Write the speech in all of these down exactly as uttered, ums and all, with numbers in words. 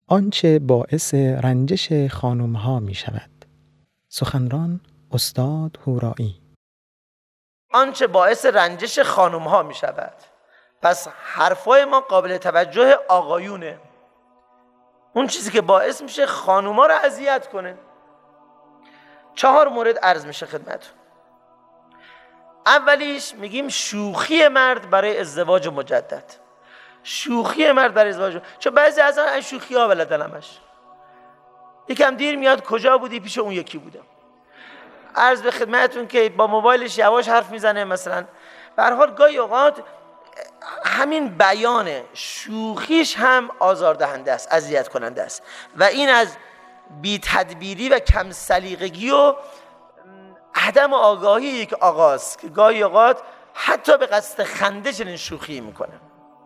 آنچه باعث رنجش خانم‌ها می شود. سخنران استاد هورایی. آنچه باعث رنجش خانم‌ها می شود. پس حرفای ما قابل توجه آقایونه. اون چیزی که باعث میشه خانوما رو اذیت کنه. چهار مورد عرض میشه خدمتتون. اولیش میگیم شوخی مرد برای ازدواج مجدد. شوخی مرد برای ازدواج، چون بعضی از آن شوخی ها بلدن همش. یکم دیر میاد کجا بودی؟ پیش اون یکی بودم. عرض به خدمتتون که با موبایلش یواش حرف میزنه مثلا. به هر حال گاهی اوقات همین بیان شوخیش هم آزاردهنده است، اذیت کننده است و این از بی تدبیری و کم سلیقگی و عدم آگاهی یک آقاست که گاهی اوقات حتی به قصد خنده چنین شوخی میکنه.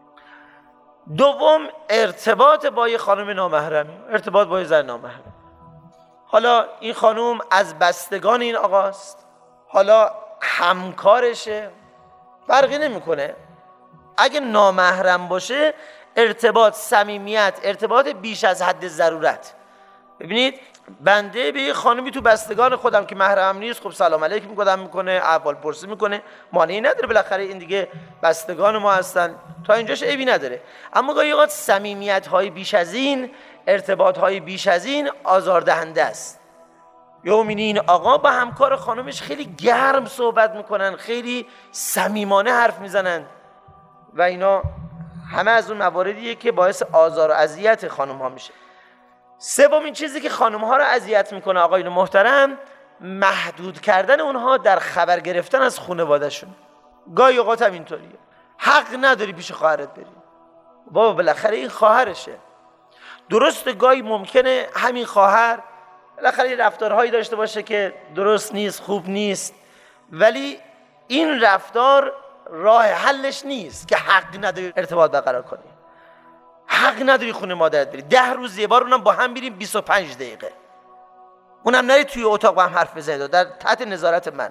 دوم، ارتباط با یه خانم نامحرمی، ارتباط با یه زن نامحرم. حالا این خانم از بستگان این آقاست، حالا همکارشه، فرقی نمیکنه. اگه نامحرم باشه ارتباط صمیمیت، ارتباط بیش از حد ضرورت. ببینید بنده به یه خانمی تو بستگان خودم که محرم نیست، خب سلام علیک میکنم، میکنه احوال پرسی میکنه، مانعی نداره، بالاخره این دیگه بستگان ما هستن، تا اینجاش عیبی نداره. اما گاهی اوقات صمیمیت های بیش از این، ارتباط های بیش از این آزاردهنده است. یا می‌بینی این آقا با همکار خانمش خیلی گرم صحبت میکنن، خیلی صمیمانه حرف میزنن و اینا همه از اون مواردیه که باعث آزار و اذیت خانم ها میشه. سومین چیزی که خانم ها رو اذیت میکنه آقایون محترم، محدود کردن اونها در خبر گرفتن از خانواده‌شون. گاهی اوقات هم اینطوریه، حق نداری پیش خواهرت بری، بابا بالاخره این خواهرشه. درسته گاهی ممکنه همین خواهر بالاخره رفتارهایی داشته باشه که درست نیست، خوب نیست، ولی این رفتار راه حلش نیست که حق نداری ارتباط برقرار کنی، حق نداری خونه مادرت بری. ده روز یه بار اونم با هم بریم بیست و پنج دقیقه، اونم نری توی اتاق با هم حرف بزنید در تحت نظارت من.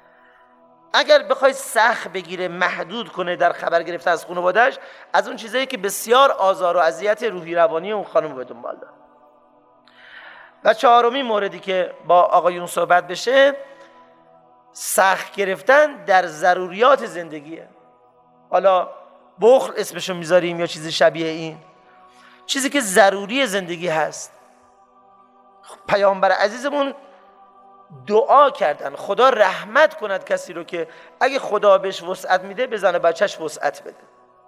اگر بخوای سخت بگیره، محدود کنه در خبر گرفتن از خانواده‌اش، از اون چیزایی که بسیار آزار و اذیت روحی روانی اون خانم به دنبال داره. و چهارمین موردی که با آقایون صحبت بشه، سخت گرفتن در ضروریات زندگیه. حالا بخل اسمشو میذاریم یا چیز شبیه این، چیزی که ضروری زندگی هست. پیامبر عزیزمون دعا کردن خدا رحمت کند کسی رو که اگه خدا بهش وسعت میده به زن و بچهش وسعت بده.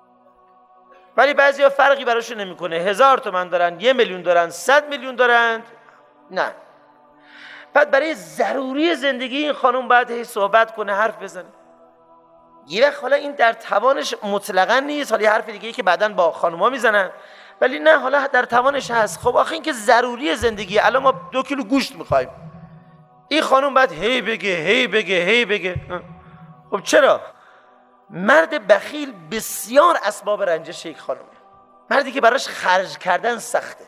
ولی بعضیا فرقی براشون نمیکنه، هزار تومن دارن، یه میلیون دارن، صد میلیون دارن، نه. بعد برای ضروری زندگی این خانم باید هی صحبت کنه، حرف بزنه. یه وقت حالا این در توانش مطلقاً نیست، حالا یه حرف دیگه که بعداً با خانوما میزنن، ولی نه حالا در توانش هست. خب آخه این که ضروری زندگی، الان ما دو کیلو گوشت میخوایم، این خانم باید هی بگه هی بگه هی بگه. خب چرا؟ مرد بخیل بسیار اسباب رنجش یک خانومه، مردی که براش خرج کردن سخته.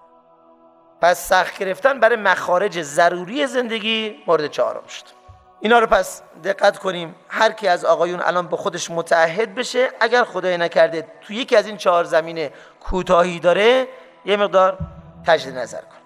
پس سخت گرفتن برای مخارج ضروری زندگی مورد چهارم شد. اینا رو پس دقت کنیم، هر کی از آقایون الان به خودش متعهد بشه، اگر خدای نکرده تو یکی از این چهار زمینه کوتاهی داره، یه مقدار تجدید نظر کن.